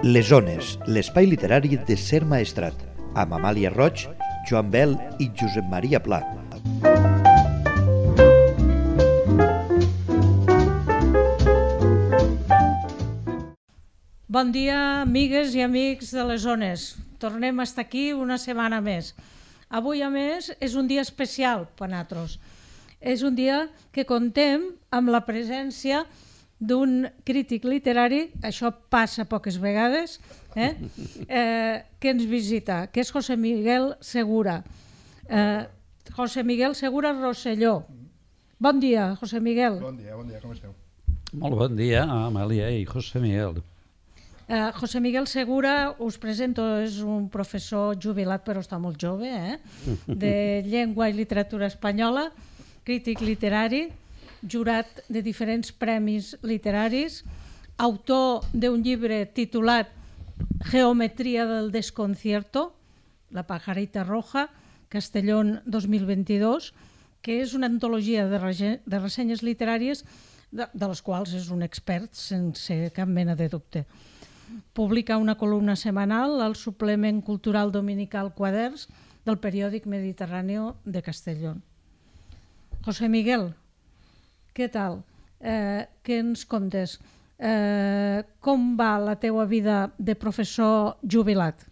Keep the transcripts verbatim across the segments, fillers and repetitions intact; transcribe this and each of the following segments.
Les Ones, l'espai literari de Ser Maestrat, amb Amàlia Roig, Joan Bel i Josep Maria Pla. Bon dia, amigues i amics de les Ones. Tornem a estar aquí una setmana més. Avui, a més, és un dia especial per nosaltres. És un dia que contem amb la presència d'un crític literari, això passa poques vegades, eh? Eh, que ens visita, que és José Miguel Segura. Eh, José Miguel Segura Rosselló. Bon dia, José Miguel. Bon dia, bon dia, com esteu? Molt bon dia, Amàlia i José Miguel. Uh, José Miguel Segura, us presento, és un professor jubilat, però està molt jove, eh? de llengua i literatura espanyola, crític literari, jurat de diferents premis literaris, autor d'un llibre titulat Geometría del desconcierto, La pajarita roja, Castellón dos mil veintidós, que és una antologia de, rege- de ressenyes literàries de, de les quals és un expert sense cap mena de dubte. Publica una columna setmanal al suplement cultural dominical Quaderns del periòdic Mediterráneo de Castellón. José Miguel, què tal? Eh, què ens contes? Eh, com va la teua vida de professor jubilat?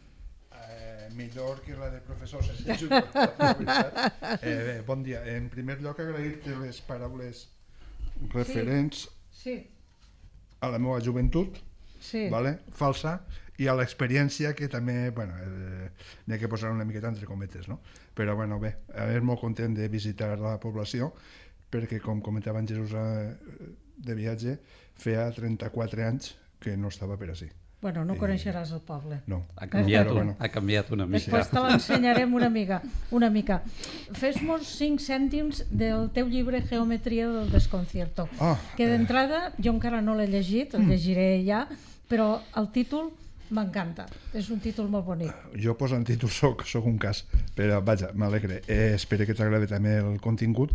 Eh, millor que la de professor sense jubilat. Eh, bé, bon dia. En primer lloc, agrair-te les paraules referents Sí. a la meva joventut, Sí. vale? Falsa, i a l'experiència que també, bueno, eh, n'hi ha que posar una miqueta entre cometes, no? Però bueno, bé, a veure, molt content de visitar la població, perquè com comentava en Jesús eh, de viatge, feia trenta-quatre anys que no estava per ací. Bueno, no I- coneixeràs el poble. No. Ha canviat, Però, un, bueno, ha canviat una mica. Després te l'ensenyarem una mica. Una mica. Fes-nos cinc cèntims del teu llibre Geometría del desconcierto, Ah, que d'entrada jo encara no l'he llegit, el llegiré ja, però el títol m'encanta. És un títol molt bonic. Jo posant títol soc, soc un cas, però vaja, m'alegre. Eh, espero que t'agradi també el contingut.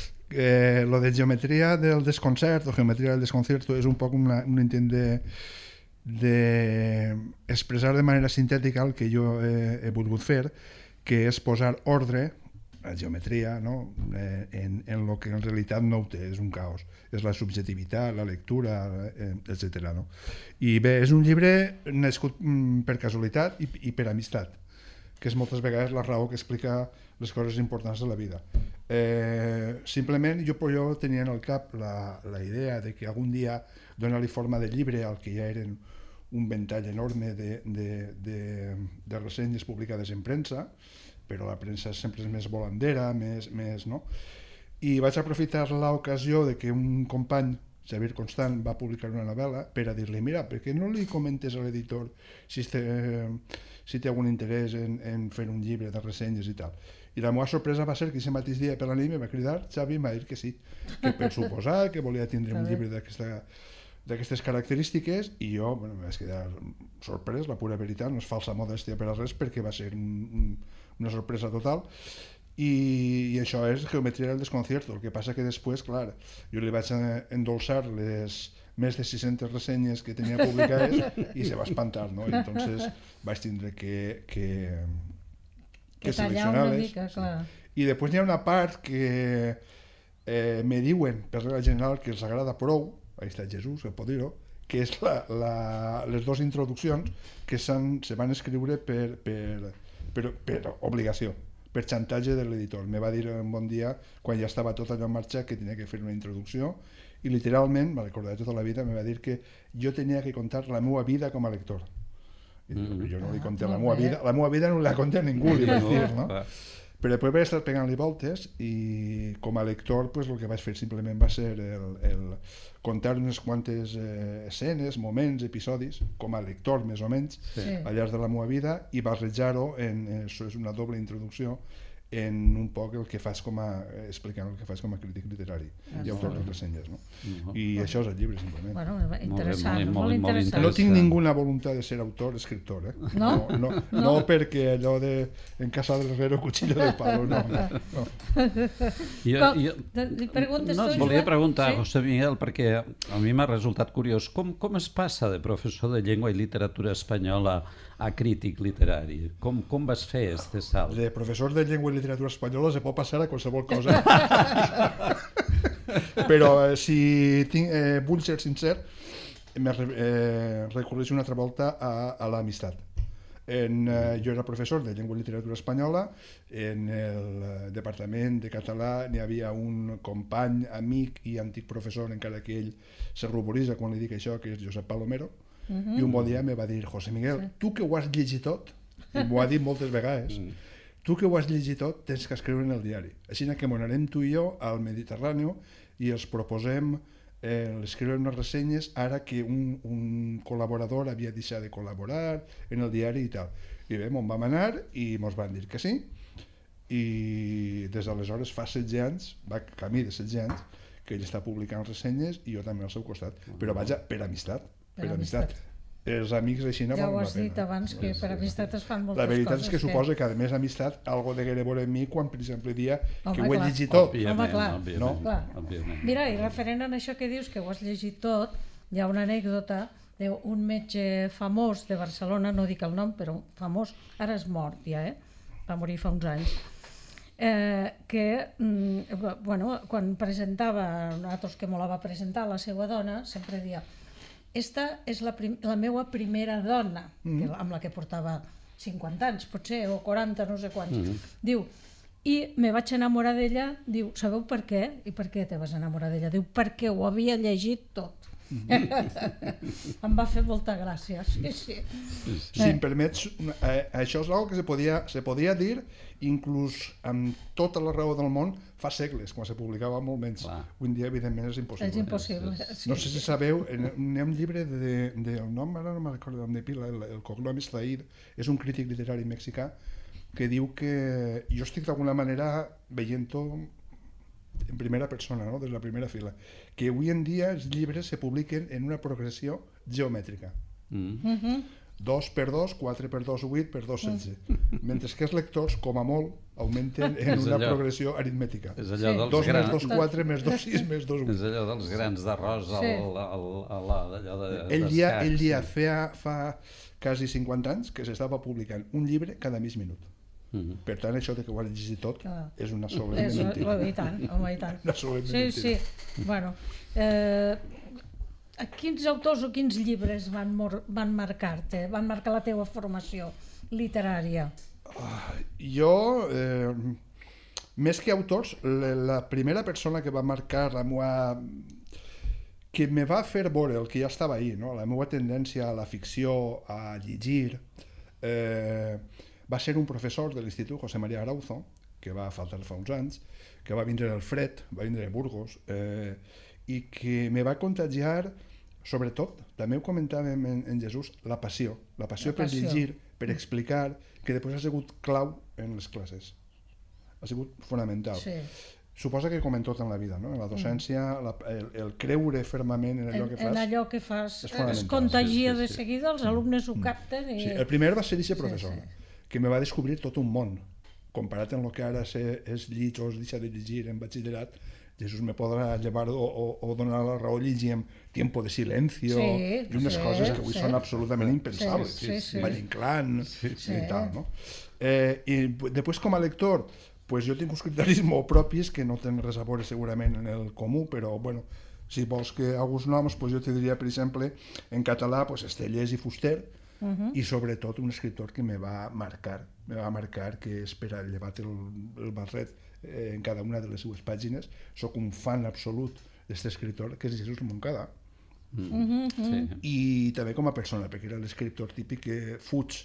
Eh, lo de geometria del desconcert o geometria del desconcierto és un poc una, un intent de, de expressar de manera sintètica el que jo he, he volgut fer, que és posar ordre, la geometria, no? eh, en, en lo que en realitat no ho té, és un caos. És la subjectivitat, la lectura, eh, etcètera. No? I bé, és un llibre nascut mm, per casualitat i, i per amistat, que és moltes vegades la raó que explica les coses importants de la vida. Eh, simplement jo, jo tenia en el cap la, la idea de que algun dia donar-li forma de llibre al que ja eren un ventall enorme de, de, de, de ressenyes publicades en premsa, però la premsa sempre és més volandera, més, més, no? I vaig aprofitar l'ocasió de que un company, Xavier Constant, va publicar una novel·la per a dir-li, mira, per què no li comentes a l'editor si té, si té algun interès en, en fer un llibre de ressenyes i tal. I la meva sorpresa va ser que aquest mateix dia per la nit em va cridar Xavi i em va dir que sí, que per suposar que volia tindre un llibre d'aquesta d'aquestes característiques, i jo bueno, em vaig quedar sorprès, la pura veritat, no és falsa modèstia per a res, perquè va ser un, un, una sorpresa total. I, i això és Geometría del desconcierto. El que passa que després, clar, jo li vaig endolçar les més de sis-centes ressenyes que tenia publicades i se va espantar, no? I entonces vaig tindre que, que, Que que tallar una seleccionar-les. mica, clar. I després hi ha una part que eh, me diuen per regla general que els agrada prou, ahí està Jesús, que pot dir-ho, que és la, la, les dues introduccions que se van escriure per, per, per, per obligació, per xantatge de l'editor. Me va dir un bon dia, quan ja estava tot allò en marxa, que tenia que fer una introducció, i literalment, me recordaré tota la vida, me va dir que jo tenia que contar la meva vida com a lector. I mm. jo no li conté Ah, la molt meva bé. vida, la meva vida no la conté a ningú, li vaig dir, no? Clar. Però després vaig estar pegant-li voltes i com a lector pues, el que vaig fer simplement va ser el, el contar unes quantes eh, escenes, moments, episodis, com a lector més o menys, Sí. al llarg de la meva vida, i barrejar-ho, en, això és una doble introducció, en un poc el que fas com a, explicant el que fas com a crític literari i autor de ressenyes, no? Uh-huh. I això és el llibre, simplement. Bueno, interessant, Molt bé, molt, molt molt interessant. No tinc interessant. ninguna voluntat de ser autor, escriptor, eh? No? No, no, no, no perquè allò de en casa del herrero cuchillo de palo, no. no. Jo, Com- jo, li preguntes no, tu, et volia Joan? preguntar, Sí? José Miguel, perquè a mi m'ha resultat curiós, com, com es passa de professor de llengua i literatura espanyola a crític literari? Com, com vas fer este salt? De professor de llengua i literatura espanyola se pot passar a qualsevol cosa. Però eh, si tinc, eh, vull ser sincer, me re- eh, recorreixo una altra volta a, a l'amistat. En, eh, jo era professor de llengua i literatura espanyola, en el eh, departament de català n'hi havia un company, amic i antic professor, encara que ell se ruboritza quan li dic això, que és Josep Palomero, Mhm. i un bon dia me va dir: José Miguel, tu que ho has llegit tot, i m'ho ha dit moltes vegades, tu que ho has llegit tot tens que escriure en el diari. Així que m'ho anarem tu i jo al Mediterrani i els proposem eh, escriure unes ressenyes ara que un, un col·laborador havia deixat de col·laborar en el diari i tal. I bé, m'on vam anar i mos van dir que sí, i des d'aleshores fa setze anys, va camí de setze anys, que ell està publicant ressenyes i jo també al seu costat, però vaja, per amistat, per, Per amistat. amistat. Els amics així no Ja ho valen la has dit pena. abans, que per amistat es fan moltes La veritat coses. és que suposa que, a més, amistat, algo de que veure amb mi quan, per exemple, dia Home, que ho he clar. llegit tot. Òbviament, Home, clar. òbviament, No? Clar. òbviament. Mira, i referent a això que dius, que ho has llegit tot, hi ha una anècdota d'un metge famós de Barcelona, no dic el nom, però famós, ara és mort ja, eh? Va morir fa uns anys, eh, que, mm, bueno, quan presentava, nosaltres que me la va presentar la seva dona, sempre dia: esta és la, prim la meva primera dona, que, amb la que portava cinquanta anys, potser, o quaranta, no sé quants. Mm -hmm. Diu, i me vaig enamorar d'ella, diu, sabeu per què? I per què te vas enamorar d'ella? Diu, perquè ho havia llegit tot. Mm-hmm. Em va fer molta gràcia, sí, sí. Si em permets, eh, això és una que se podia, se podia dir inclús amb tota la raó del món fa segles, quan se publicava molt menys. Clar. Avui en dia, evidentment, és impossible. És impossible. Sí. No sé si sabeu, n'hi ha un llibre de, de, el nom, ara no me'n recordo de pila, el, el cognom és Zahir, és un crític literari mexicà, que diu que jo estic d'alguna manera veient-ho en primera persona, no? Des de la primera fila, que avui en dia els llibres se publiquen en una progressió geomètrica. Mm. Mhm. dos per dos, quatre per dos, vuit per dos, setze. Mentre que els lectors, com a molt, augmenten en És una allò. progressió aritmètica. És allò Sí. dels dos més grans... dos, quatre, més dos, sis, més dos, És vuit. allò dels grans d'arròs Sí. al, al, al, al, allò de, Ell ja, d'escacs, ell ja sí. feia fa quasi cinquanta anys que s'estava publicant un llibre cada mig minut. Mhm. Per tant, això de que ho has llegit tot Clar. és una solemne És, mentida. I tant, home, i tant. Una solemne Sí, mentida. sí. Bueno, eh, quins autors o quins llibres van, mor van marcar-te, van marcar la teva formació literària? Jo, eh, més que autors, la, la primera persona que va marcar la meva... que me va fer veure el que ja estava ahí, no? La meva tendència a la ficció, a llegir, eh, va ser un professor de l'Institut, José María Arauzo, que va faltar fa uns anys, que va vindre al Fred, va vindre a Burgos, eh, i que me va contagiar, sobretot, també ho comentàvem en, en Jesús, la passió, la passió La per passió. llegir, per explicar, que després ha sigut clau en les classes. Ha sigut fonamental. Sí. Suposa que com en tot en la vida, no? En la docència, la, el, el creure fermament en allò En, que fas... en allò que fas és es fonamental. contagia Sí, sí, de sí. seguida, els alumnes ho capten i... Sí, el primer va ser aquest professor, sí. que me va descobrir tot un món. Comparat amb el que ara sé, és llig o es deixa de llegir en batxillerat, Jesús me podrà llevar o, o, o donar la raó llegint Tiempo de silencio Sí, i unes sí, coses que avui sí. són absolutament impensables. Sí, sí, sí. Valle Inclán Sí, sí. i tal, no? Eh, I després, com a lector, pues jo tinc uns criteris molt propis que no tenen res a veure segurament en el comú, però, bueno, si vols que alguns noms, pues jo te diria, per exemple, en català, pues Estellés i Fuster, Uh -huh. i sobretot un escriptor que me va marcar, me va marcar, que és per llevat el, el barret eh, en cada una de les seues pàgines. Soc un fan absolut d'aquest escriptor, que és Jesús Moncada, Mm. Sí. i també com a persona, perquè era l'escriptor típic que fuig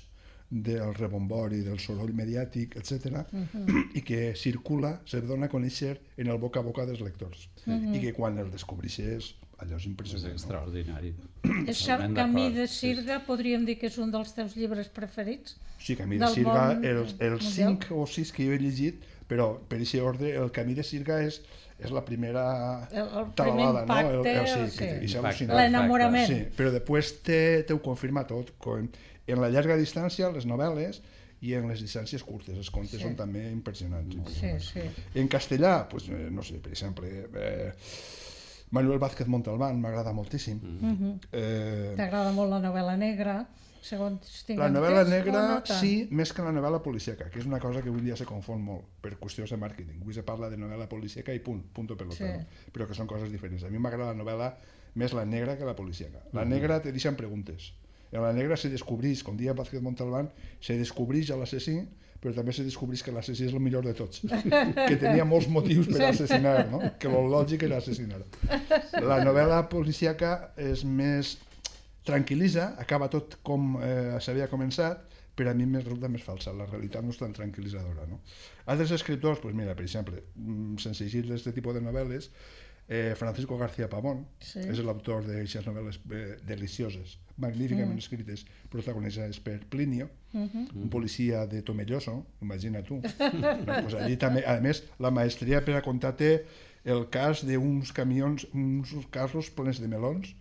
del rebombori, del soroll mediàtic, etcètera, uh-huh. i que circula, se dona a conèixer en el boca a boca dels lectors. Uh-huh. I que quan el descobreixes, allò és impressionant. És extraordinari. És Camí de Sirga, podríem dir que és un dels teus llibres preferits? Sí, Camí de Sirga, els, els cinc o sis que jo he llegit, però per aquest ordre, el Camí de Sirga és, és la primera el, el tabalada, impacte, no? El, el, sí, sí. que és al·lucinant. L'enamorament. Sí, però després te, te ho confirma tot. En la llarga distància, les novel·les, i en les distàncies curtes. Els contes sí. són també impressionants. Sí, sí. En castellà, pues, no sé, per exemple, eh, Manuel Vázquez Montalbán m'agrada moltíssim. Mm-hmm. eh, T'agrada molt la novel·la negra? Segons tinc la novel·la entès, negra, no sí, més que la novel·la policíaca, que és una cosa que avui dia se confon molt per qüestions de màrqueting. Avui se parla de novel·la policíaca i punt, punto pelota, sí. no? Però que són coses diferents. A mi m'agrada la novel·la més la negra que la policíaca. La mm-hmm. negra te deixen preguntes. En la negra se descobreix, com dia Vázquez Montalbán, se descobreix a l'assassí, però també se descobreix que l'assassí és el millor de tots, que tenia molts motius per assassinar, no? Que el lògic era assassinar. La novel·la policíaca és més tranquil·litza, acaba tot com eh, s'havia començat, però a mi em resulta més falsa, la realitat no és tan tranquil·litzadora. No? Altres escriptors, pues mira, per exemple, sense llegir aquest tipus de novel·les, eh, Francisco García Pavón sí. és l'autor d'aquestes novel·les eh, delicioses, magníficament mm. escrites, protagonitzades per Plinio, mm-hmm. un policia de Tomelloso, imagina tu. No? Pues allí també, a més, la maestria per a contar-te el cas d'uns camions, uns carros plens de melons,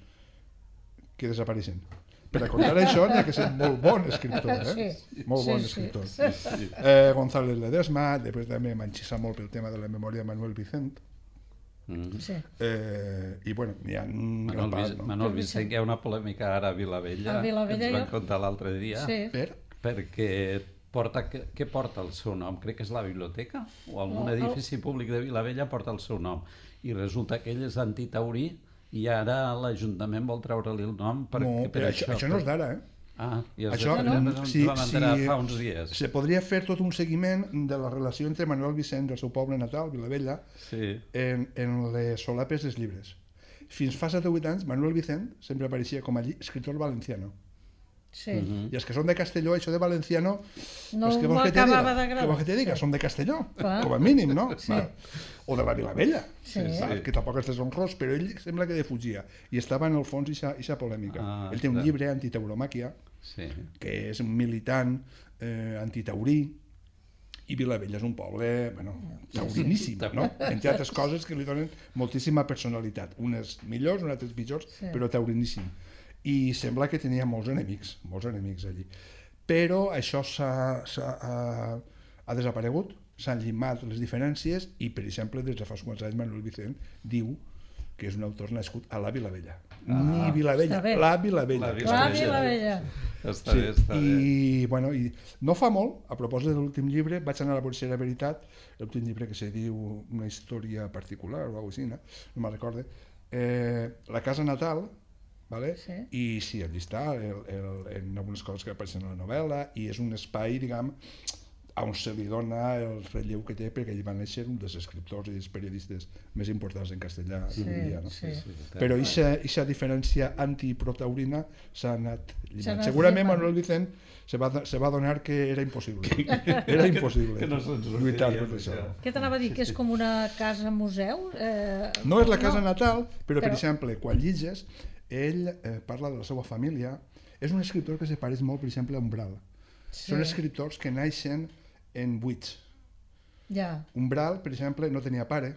que desapareixen. Per a contar això n'hi ha que ser molt bon escriptor, eh? Sí. Molt bon sí, escriptor. Sí. Sí. Eh, González Ledesma, després també m'enxissa molt pel tema de la memòria de Manuel Vicent. Mm. Sí. Eh, I bueno, n'hi ha un gran part, no? Manuel Vicent, hi ha una polèmica ara a Vilavella, a Vilavella que ens van contar l'altre dia, sí. per? perquè porta, què, què porta el seu nom? Crec que és la biblioteca, o algun no, edifici no. públic de Vilavella porta el seu nom. I resulta que ell és antitaurí, i ara l'Ajuntament vol treure-li el nom per, no, per això. Això no és d'ara, eh? Ah, i els això, no, no, sí, vam enterar sí, fa uns dies. Se podria fer tot un seguiment de la relació entre Manuel Vicent i el seu poble natal, Vilavella, sí. en, en les solapes dels llibres. Fins fa set o vuit anys, Manuel Vicent sempre apareixia com a escritor valenciano. Sí. Uh-huh. I els que són de Castelló, això de valenciano, no pues, m'ho acabava d'agradar. Què vols que te diga? Sí. Són de Castelló, clar. Com a mínim, no? Sí. O de la Vilavella, sí. Sí. que tampoc és deshonrós, però ell sembla que defugia. I estava en el fons aquesta polèmica. Ah, ell té un clar. llibre, Antitauromàquia, sí. que és un militant eh, antitaurí, i Vilavella és un poble, bueno, tauriníssim, sí. no? Entre altres coses que li donen moltíssima personalitat. Unes millors, unes altres pitjors, sí. però tauriníssim. I sembla que tenia molts enemics, molts enemics allí. Però això s'ha, s'ha, ha, ha desaparegut, s'han llimat les diferències i, per exemple, des de fa uns anys Manuel Vicent diu que és un autor nascut a la Vilavella. Ah, Ni Vilavella, la Vilavella. La Vilavella. La Vilavella. Està bé, està bé. I, bueno, i no fa molt, a propòsit de l'últim llibre, vaig anar a la Policia de Veritat, l'últim llibre que se diu Una història particular o alguna cosa així, no, no me'n recorde, eh, La casa natal, vale? Sí. I sí, allà està, el, el, en algunes coses que apareixen a la novel·la, i és un espai, diguem, on se li dona el relleu que té, perquè ell va néixer un dels escriptors i dels periodistes més importants en castellà. Sí, dia, no? sí. Però aquesta diferència antiprotaurina s'ha anat llimant. Segurament Manuel Vicent se va, se va donar que era impossible. Era impossible que no lluitar per això. Què t'anava a dir? Que és com una casa-museu? Eh... No és la casa no. natal, però, però per exemple, quan llitges, ell eh, parla de la seva família. És un escriptor que se pareix molt, per exemple, a Umbral. Sí. Són escriptors que naixen en buits. Ja. Umbral, per exemple, no tenia pare,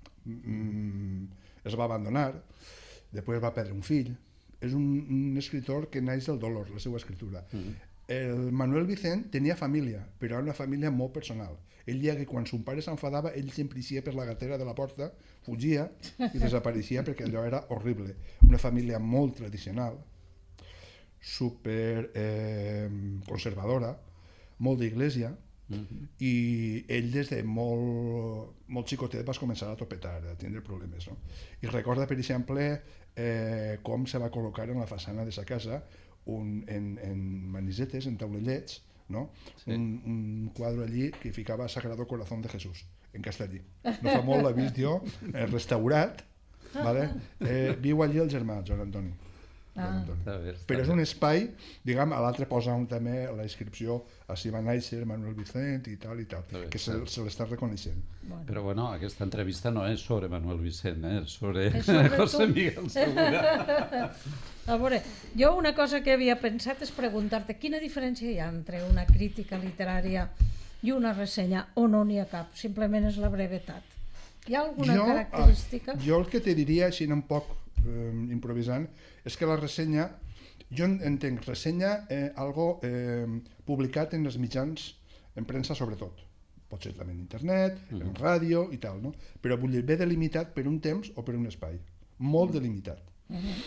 mm, es va abandonar, després va perdre un fill. És un, un escriptor que naix del dolor, la seva escritura. Mm-hmm. El Manuel Vicent tenia família, però era una família molt personal. Ell deia que quan son pare s'enfadava, ell sempre eixia per la gatera de la porta, fugia i desapareixia perquè allò era horrible. Una família molt tradicional, super eh, conservadora, molt d'església, mm-hmm. i ell des de molt, molt xicotet va començar a topetar, a tindre problemes. No? I recorda, per exemple, eh, com se va col·locar en la façana de sa casa un, en, en manisetes, en taulellets, no? Sí. un, un quadre allí que ficava Sagrado Corazón de Jesús, en castellí. No fa molt l'he vist jo, eh, restaurat, vale? eh, viu allí el germà, Joan Antoni. Ah. Però és un espai, diguem, a l'altre posa també la inscripció a si va néixer Manuel Vicent i tal i tal, que se, se l'està reconeixent. Bueno. Però bueno, aquesta entrevista no és sobre Manuel Vicent, eh? és sobre, és sobre José Miguel Segura. A veure, jo una cosa que havia pensat és preguntar-te quina diferència hi ha entre una crítica literària i una ressenya, o no n'hi ha cap, simplement és la brevetat. Hi ha alguna jo, característica? Jo el que te diria, així un poc eh, improvisant, és que la ressenya, jo entenc ressenya eh, algo eh, publicat en els mitjans, en premsa sobretot, pot ser també en internet, uh-huh. en ràdio i tal, no? Però vull dir, ve delimitat per un temps o per un espai, molt uh-huh. delimitat. Uh-huh.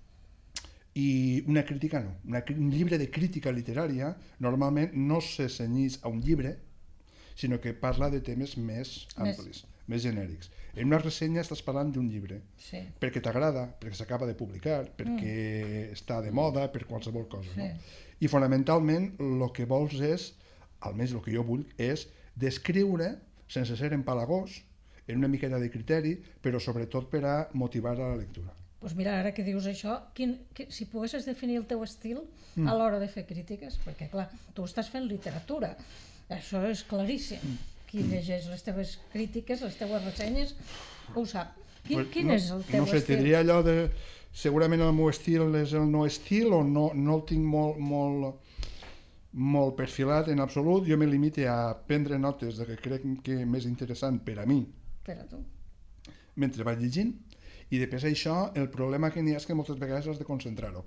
I una crítica no, una, un llibre de crítica literària normalment no se cenyís a un llibre, sinó que parla de temes més amplis, més, més genèrics. En una ressenya estàs parlant d'un llibre, sí. perquè t'agrada, perquè s'acaba de publicar, perquè mm. està de moda, per qualsevol cosa. Sí. No? I fonamentalment el que vols és, almenys el que jo vull, és descriure, sense ser empalagós, en una miqueta de criteri, però sobretot per a motivar a la lectura. Doncs mira, ara que dius això, quin, que, si poguessis definir el teu estil mm. a l'hora de fer crítiques, perquè clar, tu estàs fent literatura, això és claríssim. Mm. Qui llegeix les teves crítiques, les teves ressenyes, ho sap. Quin, quin no, és el teu no sé, estil? No sé, diria allò de... Segurament el meu estil és el no estil o no, no el tinc molt, molt, molt perfilat en absolut. Jo me limite a prendre notes de que crec que és més interessant per a mi. Per a tu. Mentre vaig llegint. I després això, el problema que n'hi ha és que moltes vegades has de concentrar-ho.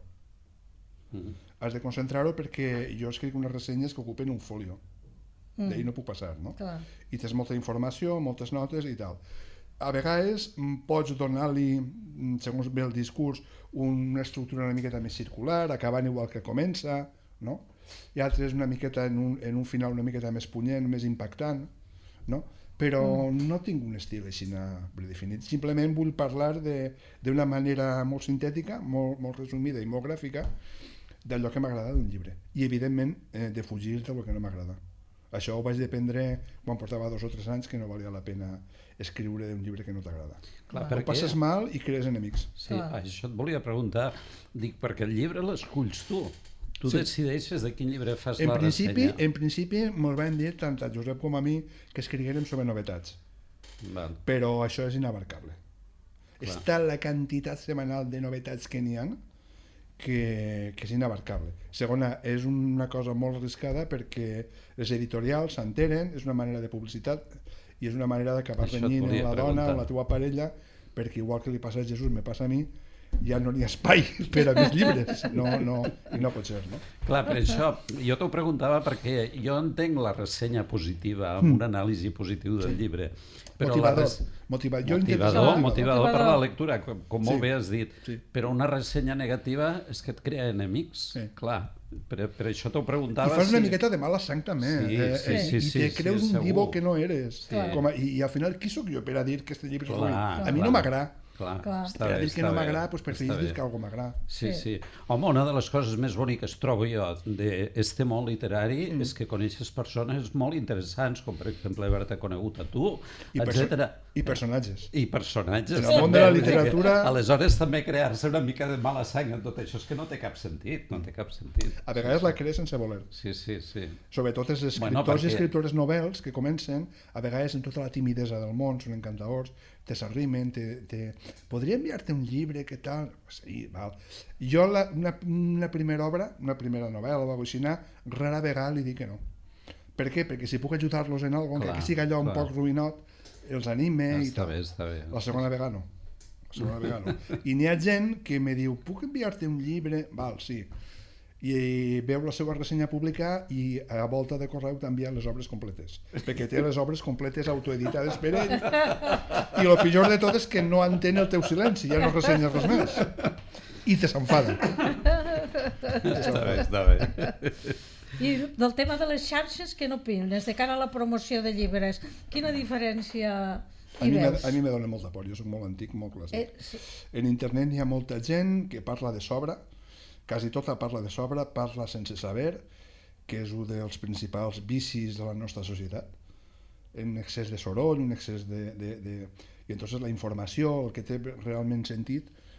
Mm. Has de concentrar-ho perquè jo escric unes ressenyes que ocupen un folio. Mm. D'ahir no puc passar, no? Clar. I tens molta informació, moltes notes i tal. A vegades pots donar-li, segons ve el discurs, una estructura una miqueta més circular, acabant igual que comença, no? I altres una miqueta en un, en un final una miqueta més punyent, més impactant, no? Però mm. no tinc un estil així predefinit. Simplement vull parlar d'una manera molt sintètica, molt, molt resumida i molt gràfica d'allò que m'agrada d'un llibre. I, evidentment, eh, de fugir del que no m'agrada. Això ho vaig dependre quan portava dos o tres anys que no valia la pena escriure un llibre que no t'agrada. Clar, perquè... passes mal i crees enemics. Sí, Clar. Això et volia preguntar. Dic, perquè el llibre l'esculls tu. Tu sí. decideixes de quin llibre fas en la principi, ressenya. En principi me'l van dir tant a Josep com a mi que escriguérem sobre novetats. Val. Però això és inabarcable. Clar. Està la quantitat setmanal de novetats que n'hi ha que, que és inabarcable. Segona, és una cosa molt arriscada perquè les editorials s'entenen, és una manera de publicitat i és una manera d'acabar renyint la preguntar. Dona o la teva parella, perquè igual que li passa a Jesús, me passa a mi, ja no n'hi ha espai per a més llibres, no, no, i no pot ser, no? Clar, per això, jo t'ho preguntava perquè jo entenc la ressenya positiva, amb mm. un anàlisi positiu del sí. llibre. Però motivador, res... motivador, motivador, motivador per la lectura, com, com sí. molt bé has dit. Sí. Però una ressenya negativa és que et crea enemics, sí. clar. Per, per això t'ho preguntava... I fas una si... miqueta de mala sang també, sí, eh? sí, sí, i sí, te creus sí, un divo que no eres. Sí. Com a, i, I al final, qui sóc jo per a dir que este llibre és ruïn? A mi no m'agrada. Clar, Clar. està per a bé, dir que no m'agrada, doncs preferís dir que algú m'agrada. Sí, sí. Home, una de les coses més boniques trobo jo d'este món literari mm. és que coneixes persones molt interessants, com per exemple haver-te conegut a tu, I etcètera. I personatges. I personatges. En el món de la literatura... Aleshores també crear-se una mica de mala sang en tot això és que no té cap sentit, no té cap sentit. A vegades la crees sense voler. Sí, sí, sí. Sobretot els escriptors bueno, perquè... i escriptores novels que comencen, a vegades en tota la timidesa del món, són encantadors, te s'arrimen, te, te... podria enviar-te un llibre, què tal? Sí, val. Jo la, una, una primera obra, una primera novel·la o alguna cosa així, rara vegada li dic que no. Per què? Perquè si puc ajudar-los en alguna cosa, que sigui allò clar. Un poc ruïnot, els anime i està tal. Bé, està bé. La segona vegada no. La segona vegada no. I n'hi ha gent que me diu, puc enviar-te un llibre? Val, sí. I veu la seva ressenya pública i a volta de correu t'envia les obres completes, perquè té les obres completes autoeditades per ell, i el pitjor de tot és que no entén el teu silenci, ja no ressenyes res més i te s'enfada. Està bé, està bé. I del tema de les xarxes, què n'opines? De cara a la promoció de llibres, quina diferència hi veus? A mi me dona molta por, jo soc molt antic, molt clàssic. Eh, sí. En internet hi ha molta gent que parla de sobre, quasi tota parla de sobre, parla sense saber, que és un dels principals vicis de la nostra societat, en excés de soroll, en excés de... de, de... I entonces la informació, el que té realment sentit,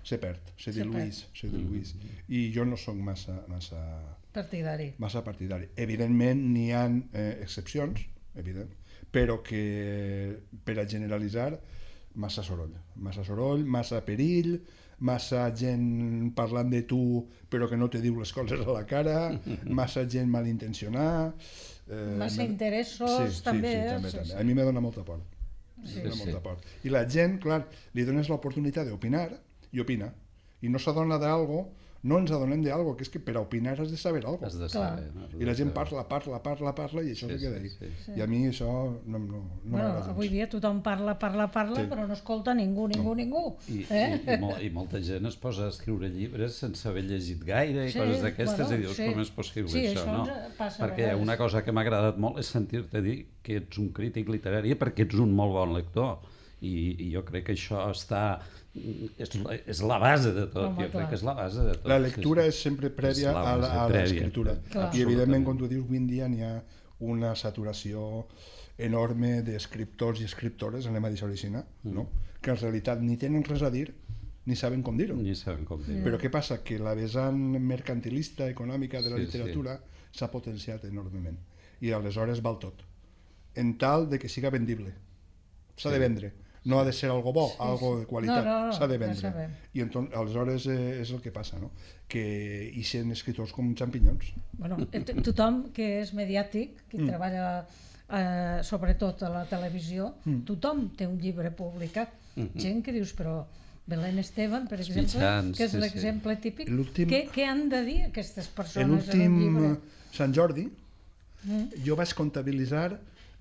se perd, se diluís, se diluís. I jo no sóc massa, massa, partidari. massa partidari. Evidentment n'hi ha eh, excepcions, evident, però que per a generalitzar massa soroll, massa soroll, massa perill, massa gent parlant de tu però que no te diu les coses a la cara, massa gent malintencionada, eh, massa interessos, sí, també, sí, sí, eh? també, sí, també. sí. A mi me dona molta por. Sí, me dona sí. molta por. I la gent, clar, li dones l'oportunitat d'opinar i opina. I no s'adona d'algo, no ens adonem d'algo, que és que per a opinar has de saber algo. Has de saber. No? I la gent parla, parla, parla, parla i això sí, se queda ahí. Sí, sí. I a mi això no, no, no bueno, m'agrada gens. Avui dia tothom parla, parla, parla, sí. però no escolta ningú, ningú, no. ningú. I, eh? i, i, mol, I molta gent es posa a escriure llibres sense haver llegit gaire i sí, coses d'aquestes bueno, i dius, sí. com és possible sí, això, això no? Perquè una cosa que m'ha agradat molt és sentir-te dir que ets un crític literari perquè ets un molt bon lector. I, i jo crec que això està és, és la base de tot. Home, jo crec clar. que és la base de tot. La lectura sí, sí. és sempre prèvia és a, la, a l'escriptura. I evidentment, com tu dius, avui en dia n'hi ha una saturació enorme d'escriptors i escriptores en la mateixa oficina, mm. no? Que en realitat ni tenen res a dir ni saben com dir-ho. Ni saben com dir-ho. Però què passa? Que la vessant mercantilista, econòmica de la sí, literatura s'ha sí. potenciat enormement. I aleshores val tot. En tal de que siga vendible. S'ha sí. de vendre. No ha de ser algo bo, sí, algo de qualitat, no, no, no, s'ha de vendre. Ja I entonces, aleshores eh, és el que passa, no? Que hi sent escriptors com xampinyons. Bueno, tothom que és mediàtic, que mm. treballa eh, sobretot a la televisió, mm. tothom té un llibre publicat. Mm-hmm. Gent que dius, però Belén Esteban, per exemple, Mitjans, que és sí, l'exemple sí. típic, què, què han de dir aquestes persones en un llibre? L'últim Sant Jordi, mm. jo vaig comptabilitzar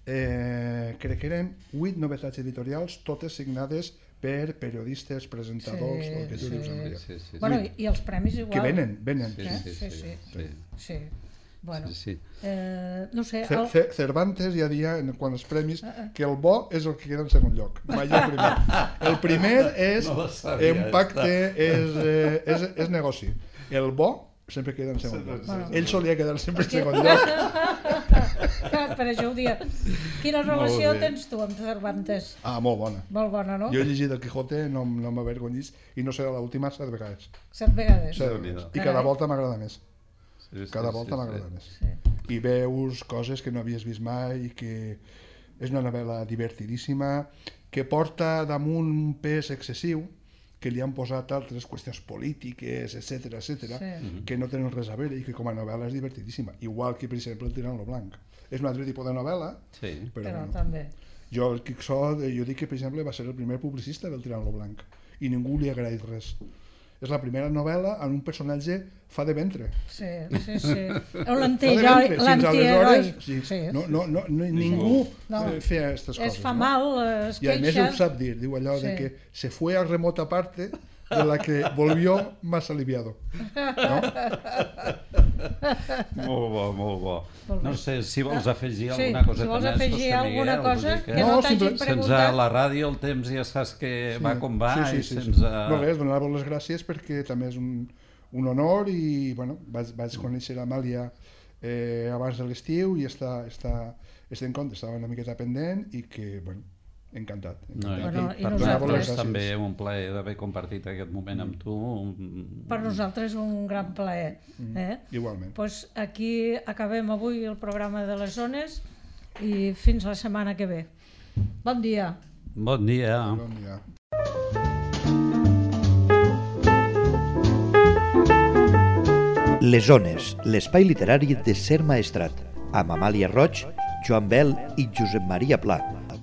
Eh, crec que eren vuit novetats editorials, totes signades per periodistes, presentadors, sí, el que tu sí, dius, Andrea. Sí, sí, sí. Bueno, i, i els premis igual. Que venen, venen. Sí, eh? sí, sí. sí, sí, sí. sí. Bueno, sí, sí. Eh, no sé... El... Cervantes ja dia, quan els premis, que el bo és el que queda en segon lloc, mai el primer. El primer és no sabia, un pacte, és, eh, és, és negoci. El bo sempre queda en segon lloc. Bueno, ell solia quedar sempre en segon lloc. Per això ho dia. Quina relació tens tu amb Cervantes? Ah, molt bona. Molt bona, no? Jo he llegit el Quijote, no, no m'avergonyís, i no serà l'última set vegades. Set vegades? Set vegades. I cada volta m'agrada més. Sí, cada sí, volta sí, m'agrada sí. més. Sí. I veus coses que no havies vist mai, i que és una novel·la divertidíssima, que porta damunt un pes excessiu, que li han posat altres qüestions polítiques, etcètera, etcètera, sí. que no tenen res a veure i que com a novel·la és divertidíssima. Igual que, per exemple, el Tirant lo Blanc. És un altre tipus de novel·la, sí. però, però bueno, també. Jo, el Quixot, jo dic que, per exemple, va ser el primer publicista del Tirant lo Blanc i ningú li ha agraït res. És la primera novel·la on un personatge fa de ventre. Sí, sí, sí. L'antiheroi. Sí. Sí. No, no, no, no, ningú no. feia aquestes coses. Es fa no? mal, es queixa. I a més ho sap dir, diu allò sí. de que se fue a remota parte de la que volvió más aliviado. No? Molt bo, molt bo. Molt no sé si vols afegir sí, alguna cosa si vols també, afegir José alguna Miguel, cosa que, que no, no t'hagin simple... preguntat. Sense la ràdio el temps ja saps que sí. va com va sí, sí, sí, i sense... Sí. No res, donar-vos les gràcies perquè també és un, un honor i bueno, vaig, vaig conèixer l'Amàlia eh, abans de l'estiu i està, està, està en compte, estava una miqueta pendent i que, bueno, encantat. encantat. No, bueno, i per nosaltres també un plaer d'haver compartit aquest moment amb tu. Per nosaltres un gran plaer. Eh? Igualment. Pues aquí acabem avui el programa de les zones i fins la setmana que ve. Bon dia. Bon dia. Bon dia. Les zones, l'espai literari de Ser Maestrat, amb Amàlia Roig, Joan Bel i Josep Maria Pla.